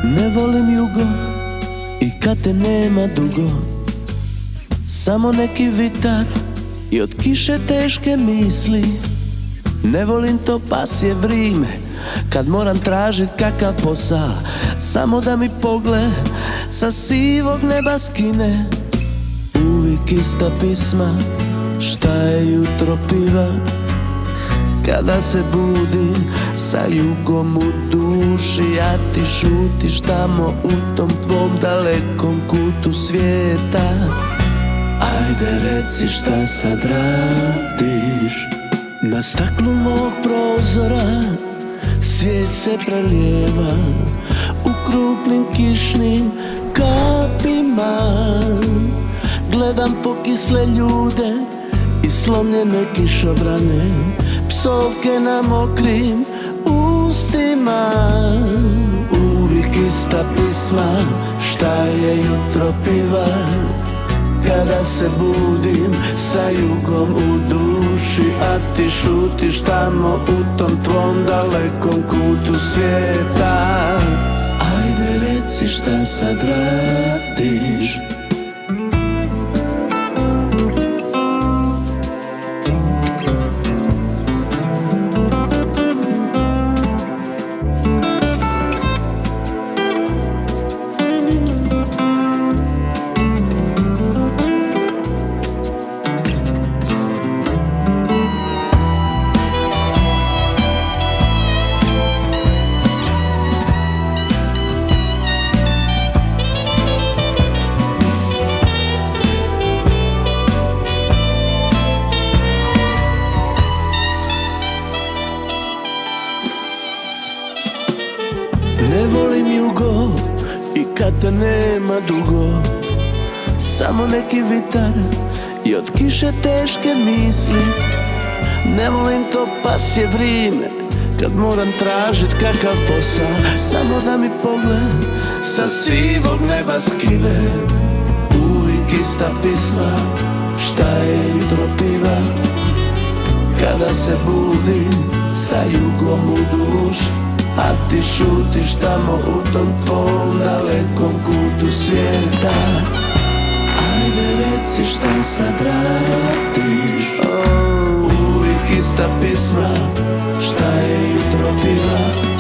Ne volim jugo i kad te nema dugo, samo neki vitar i od kiše teške misli. Ne volim to pasje vrime kad moram tražit kakav posa, samo da mi pogled sa sivog neba skine. Uvijek ista pisma, šta je jutro piva, kada se budim sa jugom u duši, a ti šutiš tamo u tom tvom dalekom kutu svijeta. Ajde reci šta sad radiš. Na staklu mog prozora svijet se prelijeva u krupnim kišnim kapima. Gledam pokisle ljude i slomljene kišobrane, psovke na mokrim ustima. Uvijek ista pisma, šta je jutro piva, kada se budim sa jugom u duši, a ti šutiš tamo u tom tvom dalekom kutu svijeta. Ajde reci šta sad radiš. Ne volim jugo i kad te nema dugo, samo neki vitar i od kiše teške misli. Ne volim to pasje vrime kad moram tražit kakav posa, samo da mi pogled sa sivog neba skine. Uvijek ista pisma, šta je jutro piva, kada se budim sa jugom u duši, a ti šutiš tamo u tom tvom dalekom kutu svijeta. Ajde reci šta sad radiš. Uvijek ista pisma, šta je jutro piva,